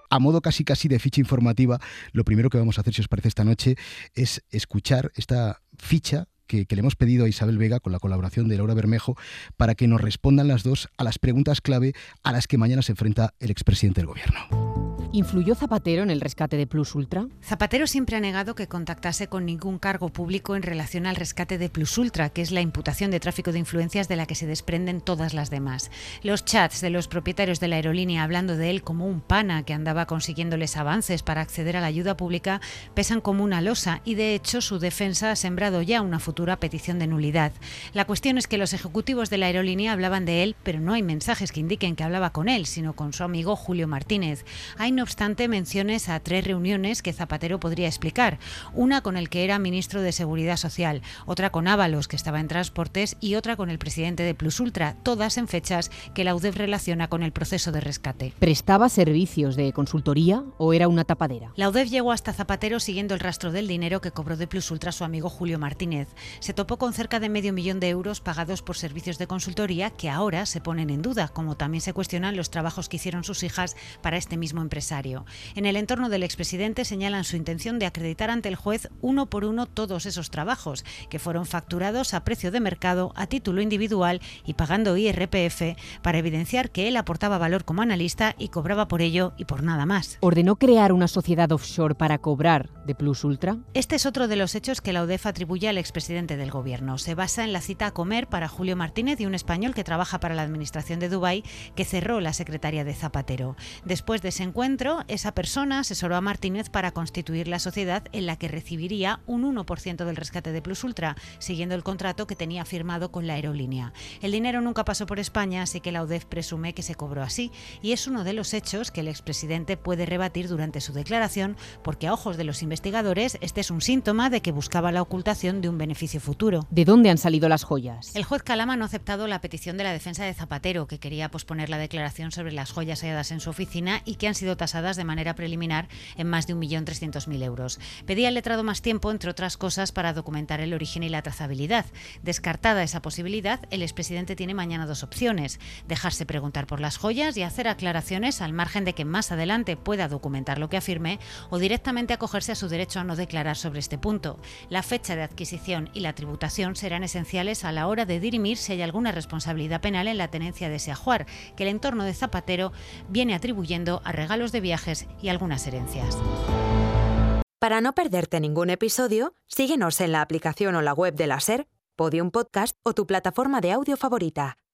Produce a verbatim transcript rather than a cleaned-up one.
a modo casi casi de ficha informativa, lo primero que vamos a hacer, si os parece, esta noche es escuchar esta ficha que, que le hemos pedido a Isabel Vega con la colaboración de Laura Bermejo para que nos respondan las dos a las preguntas clave a las que mañana se enfrenta el expresidente del gobierno. ¿Influyó Zapatero en el rescate de Plus Ultra? Zapatero siempre ha negado que contactase con ningún cargo público en relación al rescate de Plus Ultra, que es la imputación de tráfico de influencias de la que se desprenden todas las demás. Los chats de los propietarios de la aerolínea hablando de él como un pana que andaba consiguiéndoles avances para acceder a la ayuda pública pesan como una losa y, de hecho, su defensa ha sembrado ya una futura petición de nulidad. La cuestión es que los ejecutivos de la aerolínea hablaban de él, pero no hay mensajes que indiquen que hablaba con él, sino con su amigo Julio Martínez. Hay no obstante menciones a tres reuniones que Zapatero podría explicar, una con el que era ministro de Seguridad Social, otra con Ábalos, que estaba en Transportes, y otra con el presidente de Plus Ultra, todas en fechas que la U D E F relaciona con el proceso de rescate. ¿Prestaba servicios de consultoría o era una tapadera? La U D E F llegó hasta Zapatero siguiendo el rastro del dinero que cobró de Plus Ultra su amigo Julio Martínez. Se topó con cerca de medio millón de euros pagados por servicios de consultoría que ahora se ponen en duda, como también se cuestionan los trabajos que hicieron sus hijas para este mismo empresario. En el entorno del expresidente señalan su intención de acreditar ante el juez uno por uno todos esos trabajos, que fueron facturados a precio de mercado, a título individual y pagando I R P F, para evidenciar que él aportaba valor como analista y cobraba por ello y por nada más. ¿Ordenó crear una sociedad offshore para cobrar de Plus Ultra? Este es otro de los hechos que la U D E F atribuye al expresidente del gobierno. Se basa en la cita a comer para Julio Martínez y un español que trabaja para la administración de Dubái, que cerró la secretaria de Zapatero. Después de ese encuentro, esa persona asesoró a Martínez para constituir la sociedad en la que recibiría un uno por ciento del rescate de Plus Ultra, siguiendo el contrato que tenía firmado con la aerolínea. El dinero nunca pasó por España, así que la U D E F presume que se cobró así, y es uno de los hechos que el expresidente puede rebatir durante su declaración, porque a ojos de los investigadores este es un síntoma de que buscaba la ocultación de un beneficio futuro. ¿De dónde han salido las joyas? El juez Calama no ha aceptado la petición de la defensa de Zapatero, que quería posponer la declaración sobre las joyas halladas en su oficina y que han sido tasadas de manera preliminar en más de un millón trescientos mil euros. Pedía al letrado más tiempo, entre otras cosas, para documentar el origen y la trazabilidad. Descartada esa posibilidad, el expresidente tiene mañana dos opciones: dejarse preguntar por las joyas y hacer aclaraciones al margen de que más adelante pueda documentar lo que afirme, o directamente acogerse a su derecho a no declarar sobre este punto. La fecha de adquisición y la tributación serán esenciales a la hora de dirimir si hay alguna responsabilidad penal en la tenencia de ese ajuar, que el entorno de Zapatero viene atribuyendo a regalos de viajes y algunas herencias. Para no perderte ningún episodio, síguenos en la aplicación o la web de la SER, Podium Podcast o tu plataforma de audio favorita.